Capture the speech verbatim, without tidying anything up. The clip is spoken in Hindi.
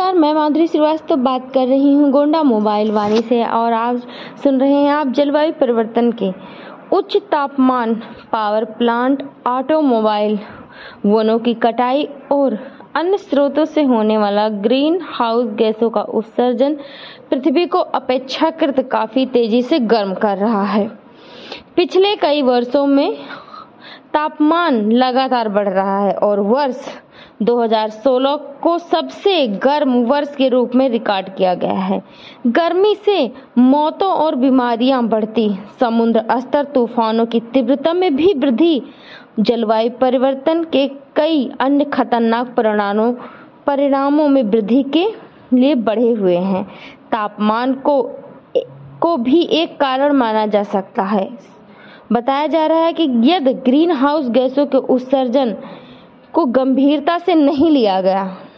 नमस्कार, मैं माधुरी श्रीवास्तव बात कर रही हूँ गोंडा मोबाइल वाणी से और आप सुन रहे हैं आप जलवायु परिवर्तन के उच्च तापमान, पावर प्लांट, ऑटोमोबाइल, वनों की कटाई और अन्य स्रोतों से होने वाला ग्रीन हाउस गैसों का उत्सर्जन पृथ्वी को अपेक्षाकृत काफी तेजी से गर्म कर रहा है। पिछले कई वर्षों में तापमान लगातार बढ़ रहा है और वर्ष दो हज़ार सोलह को सबसे गर्म वर्ष के रूप में रिकॉर्ड किया गया है। गर्मी से मौतों और बीमारियां बढ़ती, समुद्र स्तर, तूफानों की तीव्रता में भी वृद्धि, जलवायु परिवर्तन के कई अन्य खतरनाक परिणामों परिणामों में वृद्धि के लिए बढ़े हुए हैं। तापमान को को भी एक कारण माना जा सकता है। बताया जा रहा है कि यदि ग्रीन हाउस गैसों के उत्सर्जन को गंभीरता से नहीं लिया गया